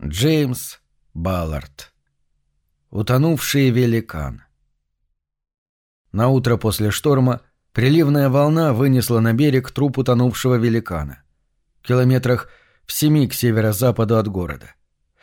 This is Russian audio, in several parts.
Джеймс Баллард. Утонувший великан. Наутро после шторма приливная волна вынесла на берег труп утонувшего великана. Километрах в 7 к северо-западу от города.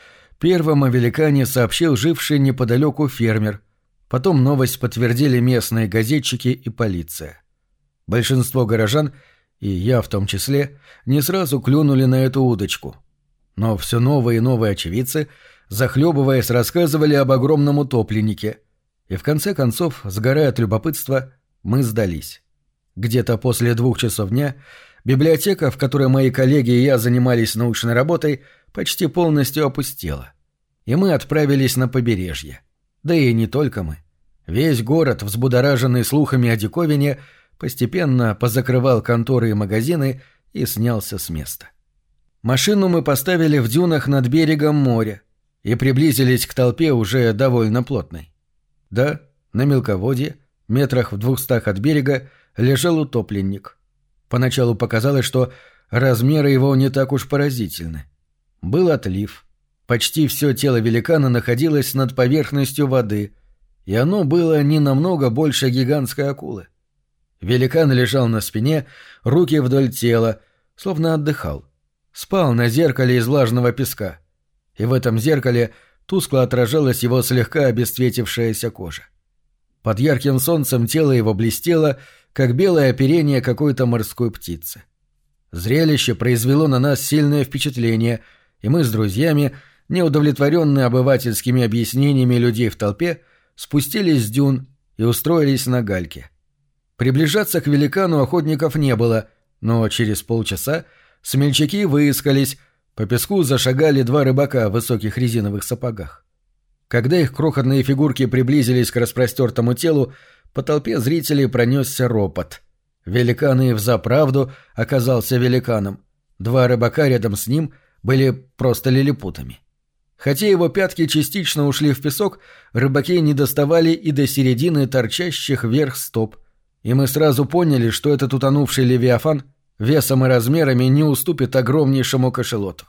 Первым о великане сообщил живший неподалеку фермер. Потом новость подтвердили местные газетчики и полиция. Большинство горожан, и я в том числе, не сразу клюнули на эту удочку. Но все новые и новые очевидцы, захлебываясь, рассказывали об огромном утопленнике. И в конце концов, сгорая от любопытства, мы сдались. Где-то после 2 часов дня библиотека, в которой мои коллеги и я занимались научной работой, почти полностью опустела. И мы отправились на побережье. Да и не только мы. Весь город, взбудораженный слухами о диковине, постепенно позакрывал конторы и магазины и снялся с места. Машину мы поставили в дюнах над берегом моря и приблизились к толпе уже довольно плотной. Да, на мелководье, метрах в 200 от берега, лежал утопленник. Поначалу показалось, что размеры его не так уж поразительны. Был отлив. Почти все тело великана находилось над поверхностью воды, и оно было не намного больше гигантской акулы. Великан лежал на спине, руки вдоль тела, словно отдыхал. Спал на зеркале из влажного песка, и в этом зеркале тускло отражалась его слегка обесцветившаяся кожа. Под ярким солнцем тело его блестело, как белое оперение какой-то морской птицы. Зрелище произвело на нас сильное впечатление, и мы с друзьями, неудовлетворенные обывательскими объяснениями людей в толпе, спустились с дюн и устроились на гальке. Приближаться к великану охотников не было, но через полчаса смельчаки выискались, по песку зашагали 2 рыбака в высоких резиновых сапогах. Когда их крохотные фигурки приблизились к распростертому телу, по толпе зрителей пронесся ропот. Великан и взаправду оказался великаном. 2 рыбака рядом с ним были просто лилипутами. Хотя его пятки частично ушли в песок, рыбаки не доставали и до середины торчащих вверх стоп, и мы сразу поняли, что этот утонувший левиафан весом и размерами не уступит огромнейшему кашалоту.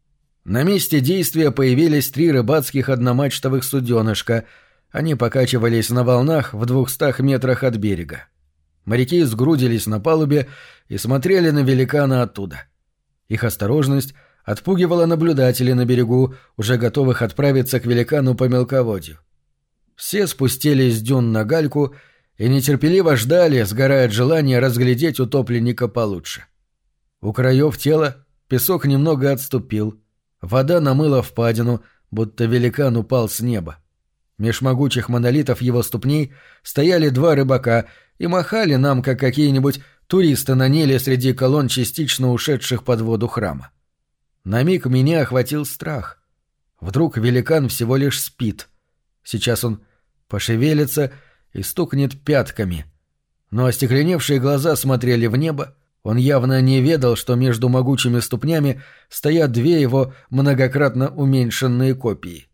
На месте действия появились 3 рыбацких одномачтовых суденышка. Они покачивались на волнах в 200 метрах от берега. Моряки сгрудились на палубе и смотрели на великана оттуда. Их осторожность отпугивала наблюдателей на берегу, уже готовых отправиться к великану по мелководью. Все спустились с дюн на гальку и нетерпеливо ждали, сгорая от желания разглядеть утопленника получше. У краев тела песок немного отступил. Вода намыла впадину, будто великан упал с неба. Меж могучих монолитов его ступней стояли 2 рыбака и махали нам, как какие-нибудь туристы на Ниле среди колонн частично ушедших под воду храма. На миг меня охватил страх. Вдруг великан всего лишь спит. Сейчас он пошевелится и стукнет пятками. Но остекленевшие глаза смотрели в небо. Он явно не ведал, что между могучими ступнями стоят 2 его многократно уменьшенные копии.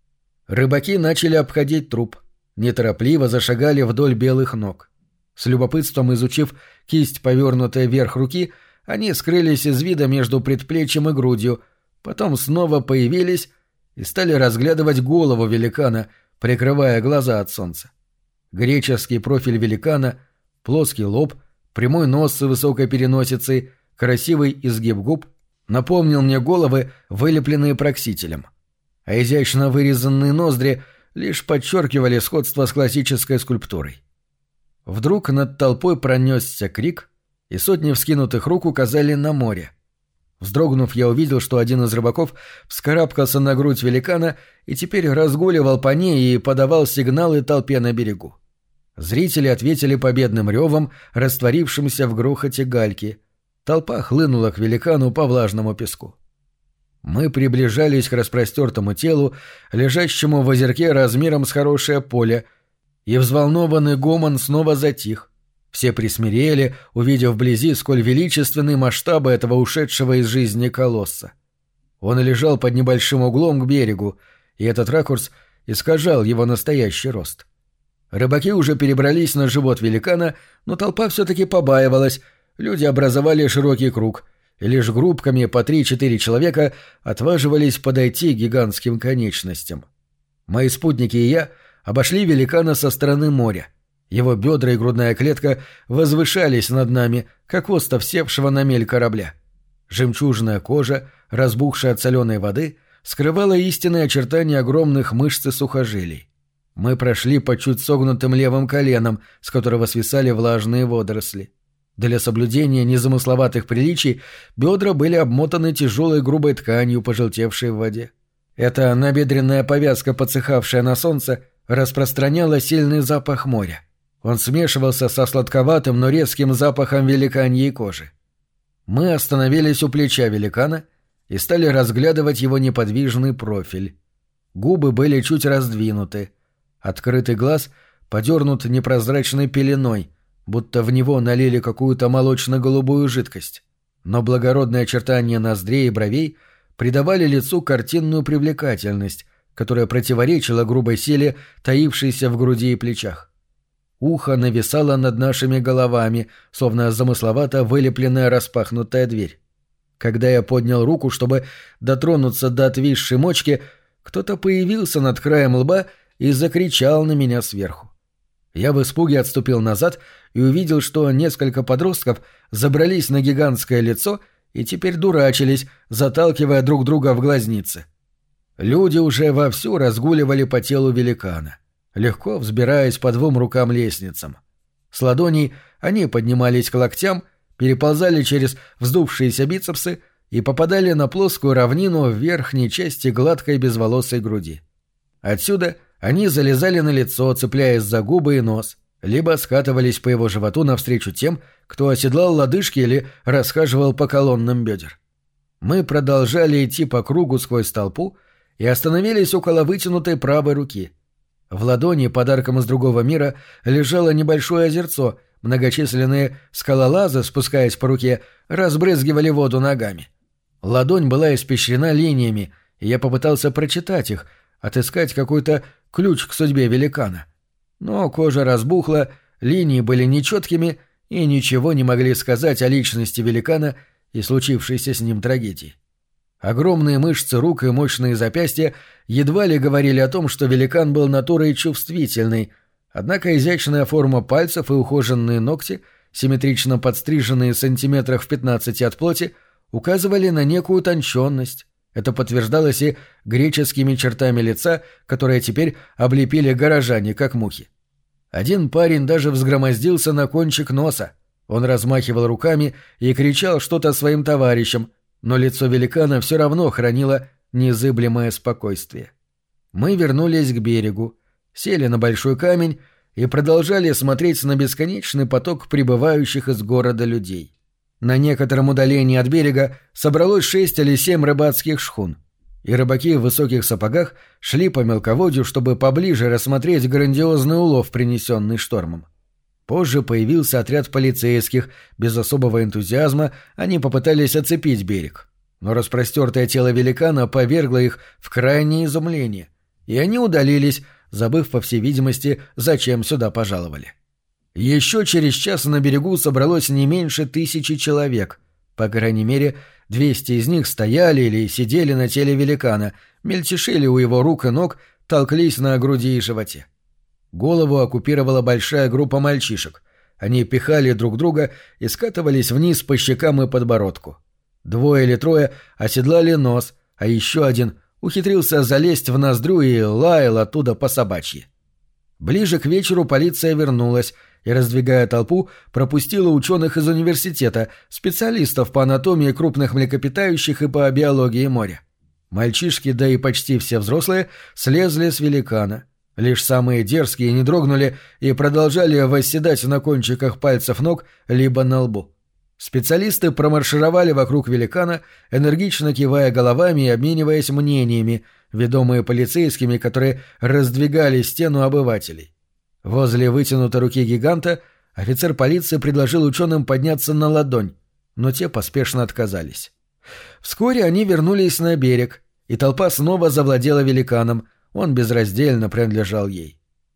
Рыбаки начали обходить труп, неторопливо зашагали вдоль белых ног. С любопытством изучив кисть, повернутая вверх руки, они скрылись из вида между предплечьем и грудью, потом снова появились и стали разглядывать голову великана, прикрывая глаза от солнца. Греческий профиль великана, плоский лоб, прямой нос с высокой переносицей, красивый изгиб губ напомнил мне головы, вылепленные Проксителем. А изящно вырезанные ноздри лишь подчеркивали сходство с классической скульптурой. Вдруг над толпой пронесся крик, и сотни вскинутых рук указали на море. Вздрогнув, я увидел, что один из рыбаков вскарабкался на грудь великана и теперь разгуливал по ней и подавал сигналы толпе на берегу. Зрители ответили победным ревом, растворившимся в грохоте гальки. Толпа хлынула к великану по влажному песку. Мы приближались к распростертому телу, лежащему в озерке размером с хорошее поле, и взволнованный гомон снова затих. Все присмирели, увидев вблизи, сколь величественны масштабы этого ушедшего из жизни колосса. Он лежал под небольшим углом к берегу, и этот ракурс искажал его настоящий рост. Рыбаки уже перебрались на живот великана, но толпа все-таки побаивалась, люди образовали широкий круг, и лишь группками по 3-4 человека отваживались подойти к гигантским конечностям. Мои спутники и я обошли великана со стороны моря. Его бедра и грудная клетка возвышались над нами, как остов севшего на мель корабля. Жемчужная кожа, разбухшая от соленой воды, скрывала истинные очертания огромных мышц и сухожилий. Мы прошли по чуть согнутым левым коленам, с которого свисали влажные водоросли. Для соблюдения незамысловатых приличий бедра были обмотаны тяжелой грубой тканью, пожелтевшей в воде. Эта набедренная повязка, подсыхавшая на солнце, распространяла сильный запах моря. Он смешивался со сладковатым, но резким запахом великаньей кожи. Мы остановились у плеча великана и стали разглядывать его неподвижный профиль. Губы были чуть раздвинуты. Открытый глаз подернут непрозрачной пеленой, будто в него налили какую-то молочно-голубую жидкость. Но благородные очертания ноздрей и бровей придавали лицу картинную привлекательность, которая противоречила грубой силе, таившейся в груди и плечах. Ухо нависало над нашими головами, словно замысловато вылепленная распахнутая дверь. Когда я поднял руку, чтобы дотронуться до отвисшей мочки, кто-то появился над краем лба и закричал на меня сверху. Я в испуге отступил назад и увидел, что несколько подростков забрались на гигантское лицо и теперь дурачились, заталкивая друг друга в глазницы. Люди уже вовсю разгуливали по телу великана, легко взбираясь по 2 рукам лестницам. С ладоней они поднимались к локтям, переползали через вздувшиеся бицепсы и попадали на плоскую равнину в верхней части гладкой безволосой груди. Отсюда они залезали на лицо, цепляясь за губы и нос, либо скатывались по его животу навстречу тем, кто оседлал лодыжки или расхаживал по колоннам бедер. Мы продолжали идти по кругу сквозь толпу и остановились около вытянутой правой руки. В ладони подарком из другого мира лежало небольшое озерцо, многочисленные скалолазы, спускаясь по руке, разбрызгивали воду ногами. Ладонь была испещрена линиями, и я попытался прочитать их, отыскать какой-то ключ к судьбе великана. Но кожа разбухла, линии были нечеткими и ничего не могли сказать о личности великана и случившейся с ним трагедии. Огромные мышцы рук и мощные запястья едва ли говорили о том, что великан был натурой чувствительной, однако изящная форма пальцев и ухоженные ногти, симметрично подстриженные сантиметрах в 15 от плоти, указывали на некую утонченность. Это подтверждалось и греческими чертами лица, которые теперь облепили горожане, как мухи. Один парень даже взгромоздился на кончик носа. Он размахивал руками и кричал что-то своим товарищам, но лицо великана все равно хранило незыблемое спокойствие. Мы вернулись к берегу, сели на большой камень и продолжали смотреть на бесконечный поток прибывающих из города людей. На некотором удалении от берега собралось 6 или 7 рыбацких шхун, и рыбаки в высоких сапогах шли по мелководью, чтобы поближе рассмотреть грандиозный улов, принесенный штормом. Позже появился отряд полицейских, без особого энтузиазма они попытались оцепить берег, но распростертое тело великана повергло их в крайнее изумление, и они удалились, забыв, по всей видимости, зачем сюда пожаловали. Еще через час на берегу собралось не меньше 1000 человек. По крайней мере, 200 из них стояли или сидели на теле великана, мельтешили у его рук и ног, толклись на груди и животе. Голову оккупировала большая группа мальчишек. Они пихали друг друга и скатывались вниз по щекам и подбородку. 2 или 3 оседлали нос, а еще один ухитрился залезть в ноздрю и лаял оттуда по собачьи. Ближе к вечеру полиция вернулась и, раздвигая толпу, пропустила ученых из университета, специалистов по анатомии крупных млекопитающих и по биологии моря. Мальчишки, да и почти все взрослые, слезли с великана. Лишь самые дерзкие не дрогнули и продолжали восседать на кончиках пальцев ног либо на лбу. Специалисты промаршировали вокруг великана, энергично кивая головами и обмениваясь мнениями, ведомые полицейскими, которые раздвигали стену обывателей. Возле вытянутой руки гиганта офицер полиции предложил ученым подняться на ладонь, но те поспешно отказались. Вскоре они вернулись на берег, и толпа снова завладела великаном, он безраздельно принадлежал ей.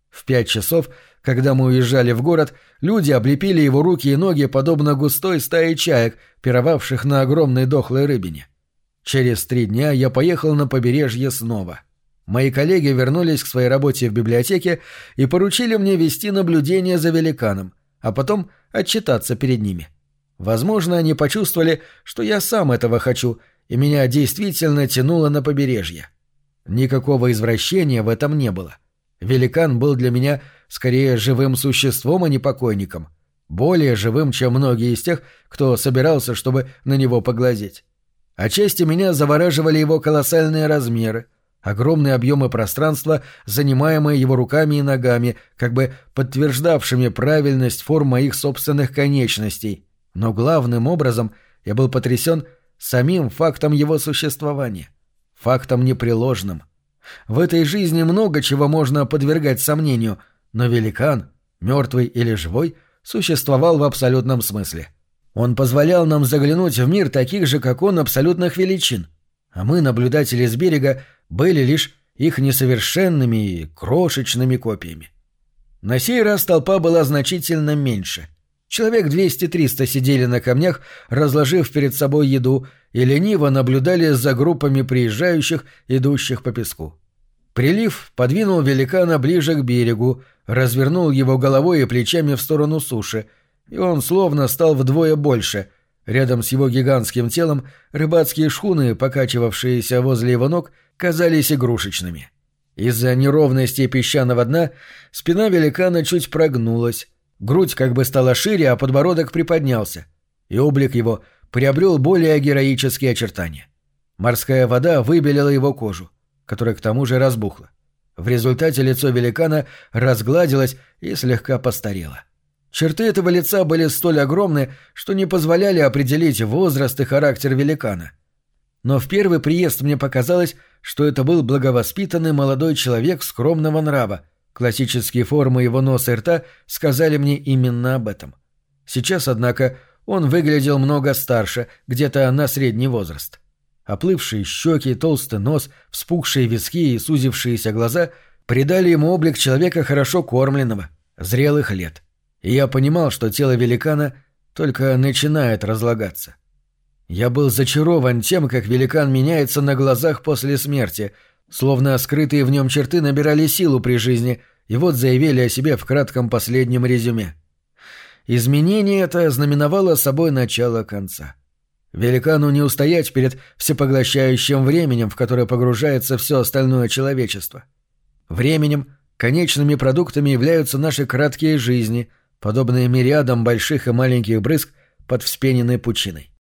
В 5 часов, когда мы уезжали в город, люди облепили его руки и ноги, подобно густой стае чаек, пировавших на огромной дохлой рыбине. Через 3 дня я поехал на побережье снова. Мои коллеги вернулись к своей работе в библиотеке и поручили мне вести наблюдение за великаном, а потом отчитаться перед ними. Возможно, они почувствовали, что я сам этого хочу, и меня действительно тянуло на побережье. Никакого извращения в этом не было. Великан был для меня скорее живым существом, а не покойником. Более живым, чем многие из тех, кто собирался, чтобы на него поглазеть. Отчасти меня завораживали его колоссальные размеры, огромные объемы пространства, занимаемые его руками и ногами, как бы подтверждавшими правильность форм моих собственных конечностей. Но главным образом я был потрясен самим фактом его существования. Фактом непреложным. В этой жизни много чего можно подвергать сомнению, но великан, мертвый или живой, существовал в абсолютном смысле. Он позволял нам заглянуть в мир таких же, как он, абсолютных величин. А мы, наблюдатели с берега, были лишь их несовершенными и крошечными копиями. На сей раз толпа была значительно меньше. Человек 200-300 сидели на камнях, разложив перед собой еду, и лениво наблюдали за группами приезжающих, идущих по песку. Прилив подвинул великана ближе к берегу, развернул его головой и плечами в сторону суши, и он словно стал вдвое больше. Рядом с его гигантским телом рыбацкие шхуны, покачивавшиеся возле его ног, казались игрушечными. Из-за неровности песчаного дна спина великана чуть прогнулась, грудь как бы стала шире, а подбородок приподнялся, и облик его приобрел более героические очертания. Морская вода выбелила его кожу, которая к тому же разбухла. В результате лицо великана разгладилось и слегка постарело. Черты этого лица были столь огромны, что не позволяли определить возраст и характер великана. Но в первый приезд мне показалось, что это был благовоспитанный молодой человек скромного нрава. Классические формы его носа и рта сказали мне именно об этом. Сейчас, однако, он выглядел много старше, где-то на средний возраст. Оплывшие щеки, толстый нос, вспухшие виски и сузившиеся глаза придали ему облик человека хорошо кормленного, зрелых лет. И я понимал, что тело великана только начинает разлагаться. Я был зачарован тем, как великан меняется на глазах после смерти, словно скрытые в нем черты набирали силу при жизни, и вот заявили о себе в кратком последнем резюме. Изменение это знаменовало собой начало конца. Великану не устоять перед всепоглощающим временем, в которое погружается все остальное человечество. Временем, конечными продуктами являются наши краткие жизни, подобные мириадам больших и маленьких брызг под вспененной пучиной.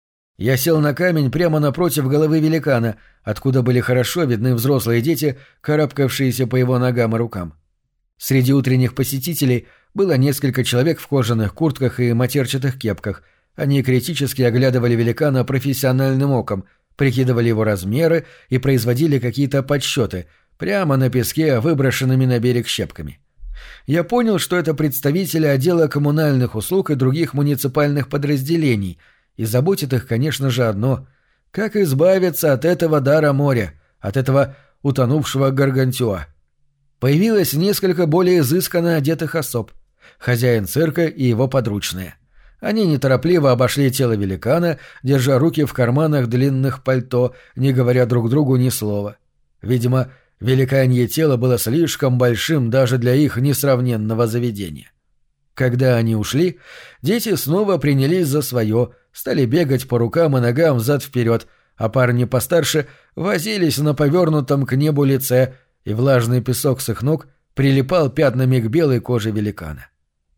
Я сел на камень прямо напротив головы великана, откуда были хорошо видны взрослые дети, карабкавшиеся по его ногам и рукам. Среди утренних посетителей было несколько человек в кожаных куртках и матерчатых кепках. Они критически оглядывали великана профессиональным оком, прикидывали его размеры и производили какие-то подсчеты, прямо на песке, выброшенными на берег щепками. Я понял, что это представители отдела коммунальных услуг и других муниципальных подразделений, и заботит их, конечно же, одно — как избавиться от этого дара моря, от этого утонувшего гаргантюа. Появилось несколько более изысканно одетых особ — хозяин цирка и его подручные. Они неторопливо обошли тело великана, держа руки в карманах длинных пальто, не говоря друг другу ни слова. Видимо, великанье тело было слишком большим даже для их несравненного заведения. Когда они ушли, дети снова принялись за свое, стали бегать по рукам и ногам взад-вперед, а парни постарше возились на повернутом к небу лице, и влажный песок с их ног прилипал пятнами к белой коже великана.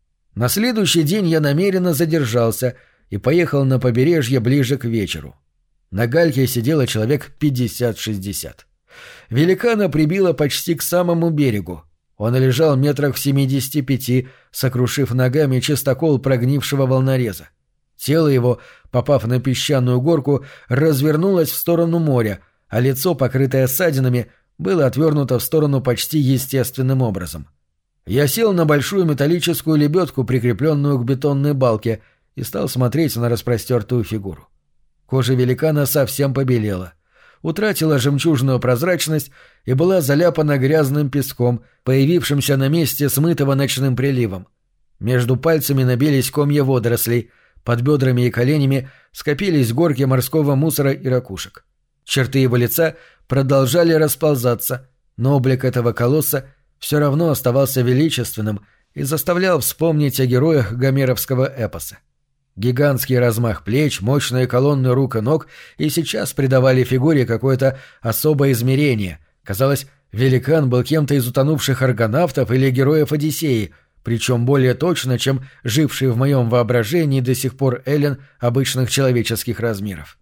На следующий день я намеренно задержался и поехал на побережье ближе к вечеру. На гальке сидело человек 50-60. Великана прибило почти к самому берегу. Он лежал метрах в 75, сокрушив ногами чистокол прогнившего волнореза. Тело его, попав на песчаную горку, развернулось в сторону моря, а лицо, покрытое ссадинами, было отвернуто в сторону почти естественным образом. Я сел на большую металлическую лебедку, прикрепленную к бетонной балке, и стал смотреть на распростертую фигуру. Кожа великана совсем побелела. утратила жемчужную прозрачность и была заляпана грязным песком, появившимся на месте смытого ночным приливом. Между пальцами набились комья водорослей, под бедрами и коленями скопились горки морского мусора и ракушек. Черты его лица продолжали расползаться, но облик этого колосса все равно оставался величественным и заставлял вспомнить о героях гомеровского эпоса. Гигантский размах плеч, мощные колонны рук и ног и сейчас придавали фигуре какое-то особое измерение. Казалось, великан был кем-то из утонувших аргонавтов или героев Одиссеи, причем более точно, чем живший в моем воображении до сих пор эллин обычных человеческих размеров.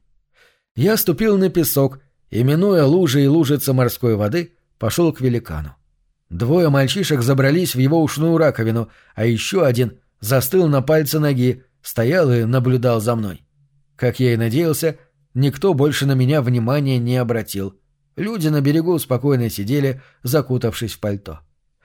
Я ступил на песок и, минуя лужи и лужицы морской воды, пошел к великану. Двое мальчишек забрались в его ушную раковину, а еще один застыл на пальце ноги, стоял и наблюдал за мной. Как я и надеялся, никто больше на меня внимания не обратил. Люди на берегу спокойно сидели, закутавшись в пальто.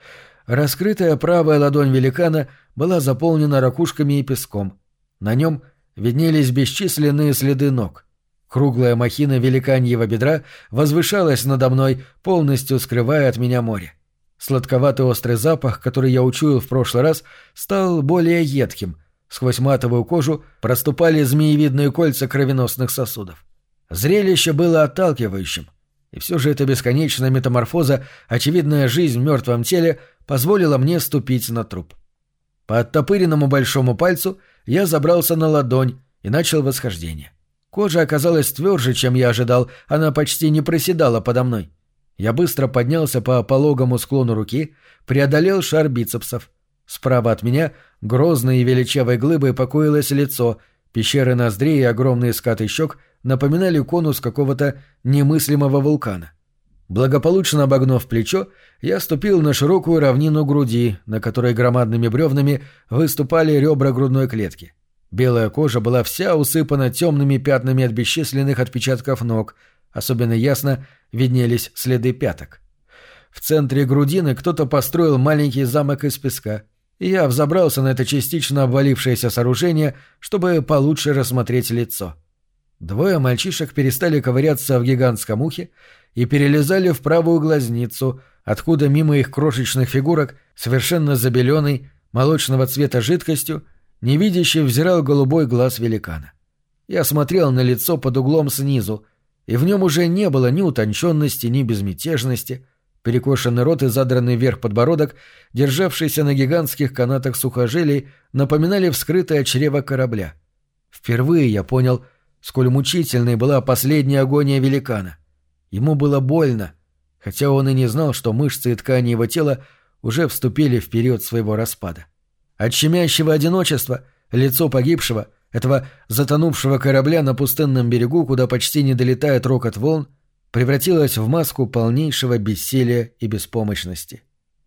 Раскрытая правая ладонь великана была заполнена ракушками и песком. На нем виднелись бесчисленные следы ног. Круглая махина великаньего бедра возвышалась надо мной, полностью скрывая от меня море. Сладковатый острый запах, который я учуял в прошлый раз, стал более едким. Сквозь матовую кожу проступали змеевидные кольца кровеносных сосудов. Зрелище было отталкивающим. И все же эта бесконечная метаморфоза, очевидная жизнь в мертвом теле, позволила мне ступить на труп. По оттопыренному большому пальцу я забрался на ладонь и начал восхождение. Кожа оказалась тверже, чем я ожидал, она почти не проседала подо мной. Я быстро поднялся по пологому склону руки, преодолел шар бицепсов. Справа от меня грозной и величавой глыбой покоилось лицо, пещеры ноздрей и огромные скаты щек напоминали конус какого-то немыслимого вулкана. Благополучно обогнув плечо, я ступил на широкую равнину груди, на которой громадными бревнами выступали ребра грудной клетки. Белая кожа была вся усыпана темными пятнами от бесчисленных отпечатков ног, особенно ясно виднелись следы пяток. В центре грудины кто-то построил маленький замок из песка, и я взобрался на это частично обвалившееся сооружение, чтобы получше рассмотреть лицо. Двое мальчишек перестали ковыряться в гигантском ухе и перелезали в правую глазницу, откуда мимо их крошечных фигурок, совершенно забеленной, молочного цвета жидкостью, невидяще взирал голубой глаз великана. Я смотрел на лицо под углом снизу, и в нем уже не было ни утонченности, ни безмятежности. Перекошенный рот и задранный вверх подбородок, державшийся на гигантских канатах сухожилий, напоминали вскрытое чрево корабля. Впервые я понял, сколь мучительной была последняя агония великана. Ему было больно, хотя он и не знал, что мышцы и ткани его тела уже вступили в период своего распада. От щемящего одиночества лицо погибшего, этого затонувшего корабля на пустынном берегу, куда почти не долетает рокот волн, превратилось в маску полнейшего бессилия и беспомощности.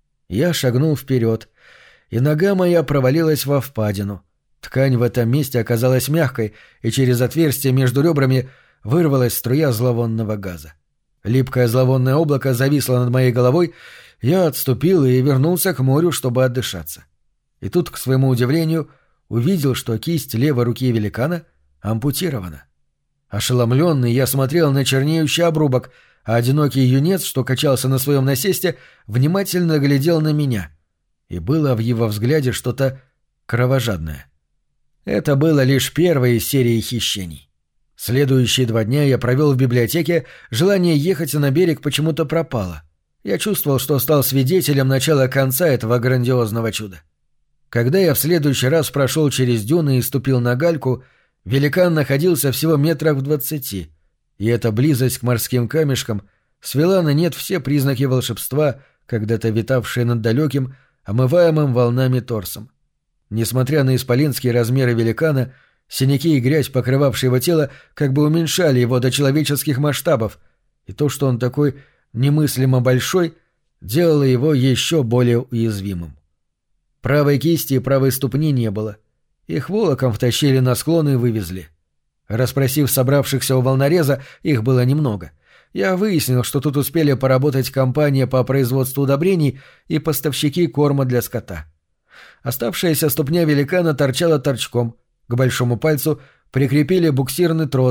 Я шагнул вперед, и нога моя провалилась во впадину. Ткань в этом месте оказалась мягкой, и через отверстие между ребрами вырвалась струя зловонного газа. Липкое зловонное облако зависло над моей головой, я отступил и вернулся к морю, чтобы отдышаться. И тут, к своему удивлению, увидел, что кисть левой руки великана ампутирована. Ошеломленный, я смотрел на чернеющий обрубок, а одинокий юнец, что качался на своем насесте, внимательно глядел на меня. И было в его взгляде что-то кровожадное. Это было лишь первое из серии хищений. Следующие 2 дня я провел в библиотеке, желание ехать на берег почему-то пропало. Я чувствовал, что стал свидетелем начала конца этого грандиозного чуда. Когда я в следующий раз прошел через дюны и ступил на гальку, великан находился всего метрах в 20, и эта близость к морским камешкам свела на нет все признаки волшебства, когда-то витавшие над далеким, омываемым волнами торсом. Несмотря на исполинские размеры великана, синяки и грязь, покрывавшие его тело, как бы уменьшали его до человеческих масштабов, и то, что он такой немыслимо большой, делало его еще более уязвимым. Правой кисти и правой ступни не было. Их волоком втащили на склон и вывезли. Расспросив собравшихся у волнореза, их было немного. Я выяснил, что тут успели поработать компания по производству удобрений и поставщики корма для скота. Оставшаяся ступня великана торчала торчком. К большому пальцу прикрепили буксирный трос,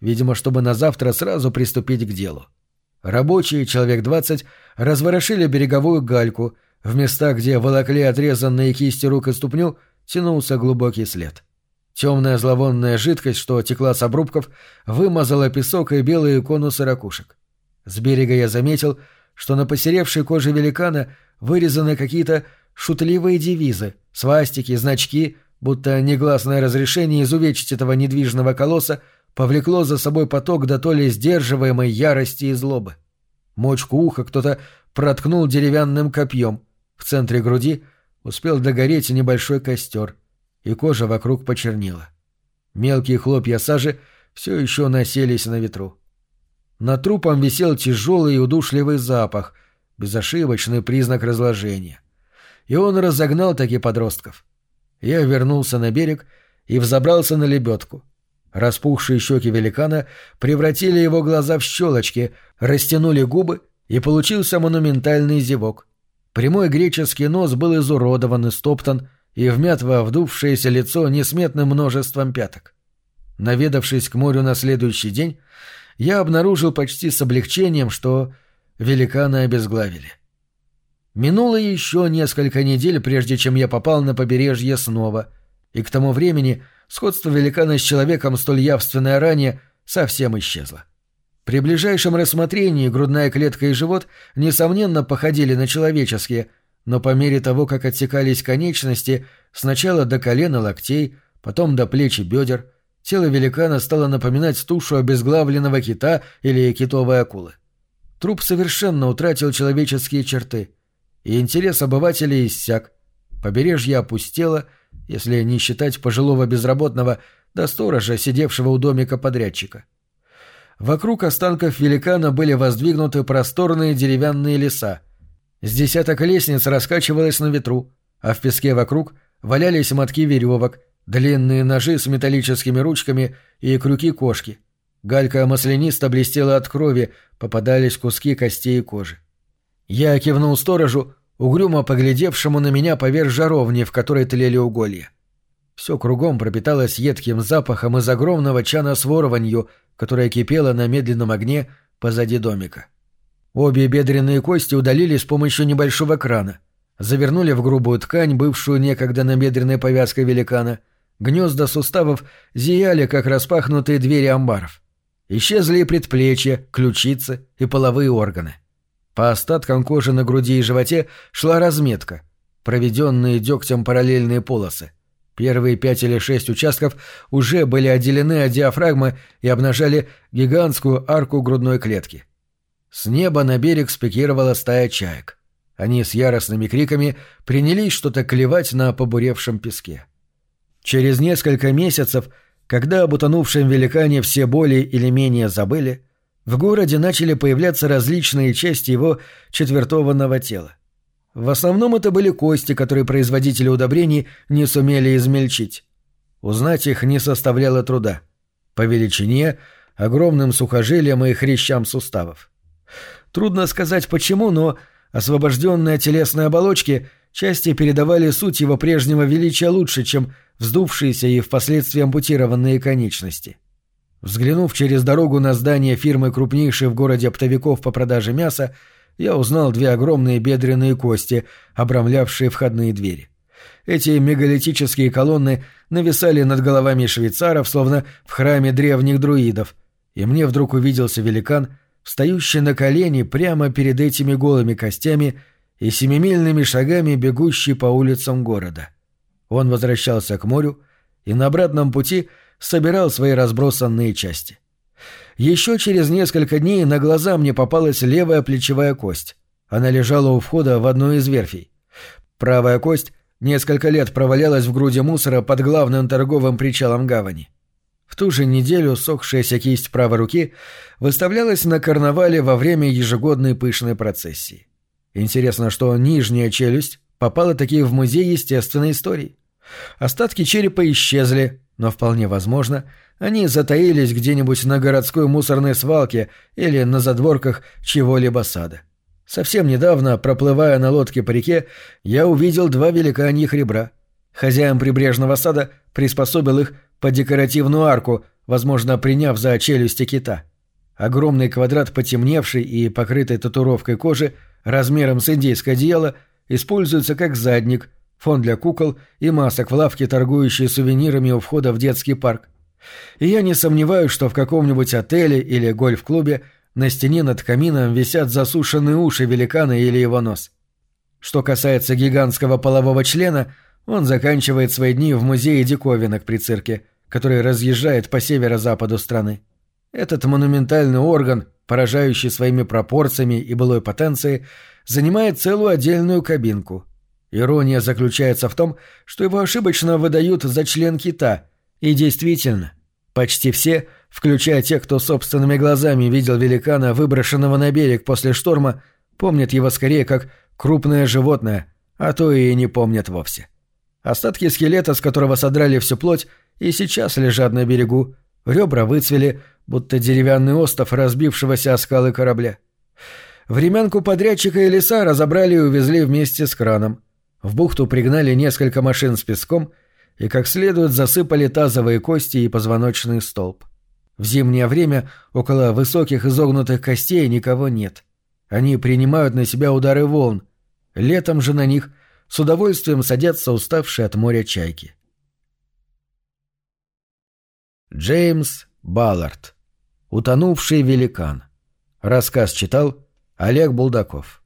видимо, чтобы на завтра сразу приступить к делу. Рабочие, человек 20, разворошили береговую гальку. В местах, где волокли отрезанные кисти рук и ступню, тянулся глубокий след. Темная зловонная жидкость, что текла с обрубков, вымазала песок и белые конусы ракушек. С берега я заметил, что на посеревшей коже великана вырезаны какие-то шутливые девизы, свастики, значки, будто негласное разрешение изувечить этого недвижного колосса повлекло за собой поток до то ли сдерживаемой ярости и злобы. Мочку уха кто-то проткнул деревянным копьем. В центре груди успел догореть небольшой костер, и кожа вокруг почернела. Мелкие хлопья сажи все еще носились на ветру. Над трупом висел тяжелый и удушливый запах, безошибочный признак разложения. И он разогнал таки подростков. Я вернулся на берег и взобрался на лебедку. Распухшие щеки великана превратили его глаза в щелочки, растянули губы, и получился монументальный зевок. Прямой греческий нос был изуродован и стоптан, и вмят во вдувшееся лицо несметным множеством пяток. Наведавшись к морю на следующий день, я обнаружил почти с облегчением, что великана обезглавили. Минуло еще несколько недель, прежде чем я попал на побережье снова, и к тому времени сходство великана с человеком, столь явственное ранее, совсем исчезло. При ближайшем рассмотрении грудная клетка и живот, несомненно, походили на человеческие, но по мере того, как отсекались конечности, сначала до колена локтей, потом до плеч и бедер, тело великана стало напоминать тушу обезглавленного кита или китовой акулы. Труп совершенно утратил человеческие черты, и интерес обывателей иссяк. Побережье опустело, если не считать пожилого безработного до сторожа, сидевшего у домика подрядчика. Вокруг останков великана были воздвигнуты просторные деревянные леса. С десяток лестниц раскачивалось на ветру, а в песке вокруг валялись мотки веревок, длинные ножи с металлическими ручками и крюки-кошки. Галька маслянисто блестела от крови, попадались куски костей и кожи. Я кивнул сторожу, угрюмо поглядевшему на меня поверх жаровни, в которой тлели уголья. Все кругом пропиталось едким запахом из огромного чана с ворованью, которая кипела на медленном огне позади домика. Обе бедренные кости удалили с помощью небольшого крана, завернули в грубую ткань, бывшую некогда набедренной повязкой великана. Гнезда суставов зияли, как распахнутые двери амбаров. Исчезли и предплечья, ключицы и половые органы. По остаткам кожи на груди и животе шла разметка, проведенные дегтем параллельные полосы. Первые 5 или 6 участков уже были отделены от диафрагмы и обнажали гигантскую арку грудной клетки. С неба на берег спикировала стая чаек. Они с яростными криками принялись что-то клевать на побуревшем песке. Через несколько месяцев, когда об утонувшем великане все более или менее забыли, в городе начали появляться различные части его четвертованного тела. В основном это были кости, которые производители удобрений не сумели измельчить. Узнать их не составляло труда. По величине, огромным сухожилиям и хрящам суставов. Трудно сказать почему, но освобожденные от телесной оболочки части передавали суть его прежнего величия лучше, чем вздувшиеся и впоследствии ампутированные конечности. Взглянув через дорогу на здание фирмы, крупнейшей в городе оптовиков по продаже мяса, я узнал 2 огромные бедренные кости, обрамлявшие входные двери. Эти мегалитические колонны нависали над головами швейцаров, словно в храме древних друидов, и мне вдруг увиделся великан, встающий на колени прямо перед этими голыми костями и семимильными шагами бегущий по улицам города. Он возвращался к морю и на обратном пути собирал свои разбросанные части. Еще через несколько дней на глаза мне попалась левая плечевая кость. Она лежала у входа в одну из верфей. Правая кость несколько лет провалялась в груди мусора под главным торговым причалом гавани. В ту же неделю сохшаяся кисть правой руки выставлялась на карнавале во время ежегодной пышной процессии. Интересно, что нижняя челюсть попала-таки в музей естественной истории. Остатки черепа исчезли, но вполне возможно, они затаились где-нибудь на городской мусорной свалке или на задворках чего-либо сада. Совсем недавно, проплывая на лодке по реке, я увидел 2 великаньих ребра. Хозяин прибрежного сада приспособил их под декоративную арку, возможно, приняв за челюсти кита. Огромный квадрат потемневшей и покрытой татуировкой кожи размером с индейское одеяло используется как задник, фон для кукол и масок в лавке, торгующей сувенирами у входа в детский парк. И я не сомневаюсь, что в каком-нибудь отеле или гольф-клубе на стене над камином висят засушенные уши великана или его нос. Что касается гигантского полового члена, он заканчивает свои дни в музее диковинок при цирке, который разъезжает по северо-западу страны. Этот монументальный орган, поражающий своими пропорциями и былой потенцией, занимает целую отдельную кабинку. Ирония заключается в том, что его ошибочно выдают за член кита, и действительно, почти все, включая тех, кто собственными глазами видел великана, выброшенного на берег после шторма, помнят его скорее как крупное животное, а то и не помнят вовсе. Остатки скелета, с которого содрали всю плоть, и сейчас лежат на берегу, ребра выцвели, будто деревянный остов разбившегося о скалы корабля. Времянку подрядчика и леса разобрали и увезли вместе с краном. В бухту пригнали несколько машин с песком и как следует засыпали тазовые кости и позвоночный столб. В зимнее время около высоких изогнутых костей никого нет. Они принимают на себя удары волн. Летом же на них с удовольствием садятся уставшие от моря чайки. Джеймс Баллард. «Утонувший великан». Рассказ читал Олег Булдаков.